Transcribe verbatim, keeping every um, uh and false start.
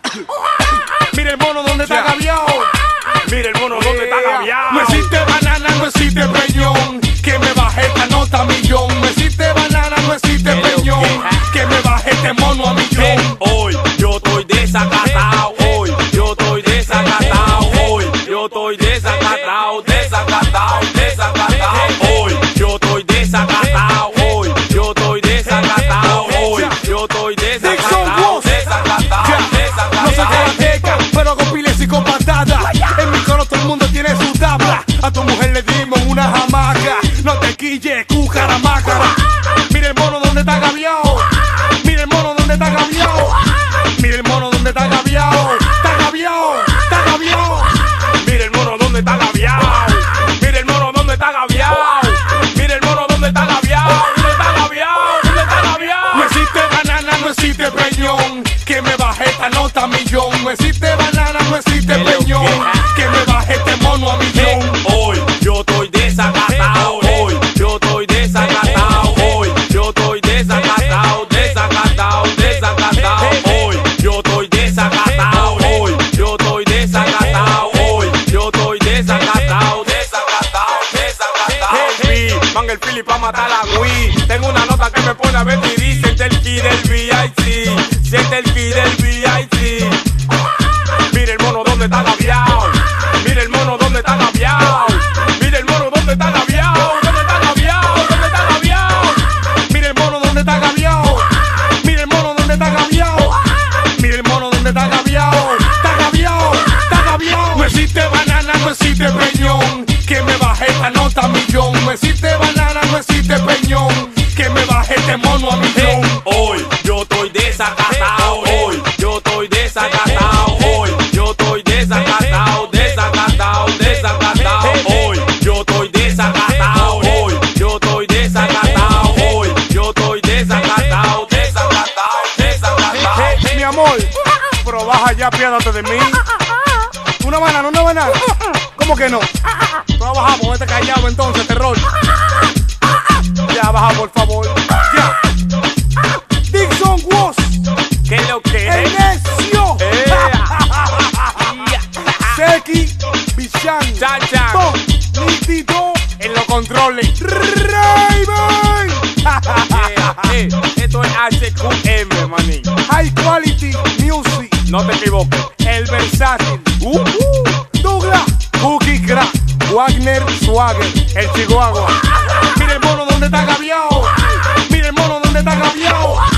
Mira el mono donde está gaviao. Mira el mono donde está gaviao. No existe banana, no existe peñón. Que me baje esta nota a millón. No existe banana, no existe peñón. Que me baje este mono a millón. Hoy yo estoy desacatado. Hoy yo estoy desacatado. Hoy yo estoy desacatado. Desacatado, desacatado. Hoy yo estoy desacatado. Hoy yo estoy desacatado. Hoy yo estoy desacatado. Desacatado, desacatado. No soy karateca, pero con piles y con patadas. En mi coro todo el mundo tiene su tabla. A tu mujer le dimos una jamaca. No te quilles, cucaramaca. Mira el mono donde está gaviao. Mira el mono donde está gaviao. Mira el mono donde está gaviao. Está gaviao, está gaviao. Mira el mono donde está gaviao. Mira el mono donde está gaviao. Mira el mono donde está gaviao. ¿Dónde está gaviao? ¿Dónde está gaviao? No existe banana, no existe peñón. Que me baje esta nota a millón. No existe banana, no existe peñón. Que me baje este mono a millón. Hoy yo estoy desacatado. Hoy yo estoy desacatado. Hoy yo estoy desacatado. Desacatado, desacatado. Hoy yo estoy desacatado. Hoy yo estoy desacatado. Hoy yo estoy desacatado. Desacatado, desacatado. Hey, man, el Philly pa' matar a Wii. Tengo una nota que me pone a ver y dice el key del V I C. Siente el key del V I C. Mira el mono donde está gaviao. Mira el mono donde está gaviao. Mira el mono donde está gaviao. ¿Dónde está gaviao? ¿Dónde está gaviao? Mira el mono donde está gaviao. Mira el mono donde está gaviao. Mira el mono donde está gaviao. Está gaviao, está gaviao. No existe banana, no existe peñón. Que me baje esta nota a millón. No existe banana, no existe peñón. Que me baje este mono a millón. Hoy yo estoy desacatado. Hoy yo estoy desacatado. Hoy yo estoy desacatado. Desacatado, desacatado. Hoy yo estoy desacatado. Hoy yo estoy desacatado. Hoy yo estoy desacatado. Desacatado, desacatado. Mi amor, pero baja ya, piérdate de mí. Una banana, una banana. ¿Cómo que no? No bajamos, vete callado entonces, terror. Ya, baja por favor. Ya. Dixon Woz. ¿Qué es lo que El es? necio. Eh. Seki Bichan. Chan, chan. Tom Nítido en los controles. Raven. Yeah, eh, esto es H Q M, manín. High Quality Music. No te equivoques. El versátil. Uh, uh. Douglas. Cookie Crack. Wagner Swagger. El Chihuahua. Mira el mono donde está gaviao. Mira el mono donde está gaviao.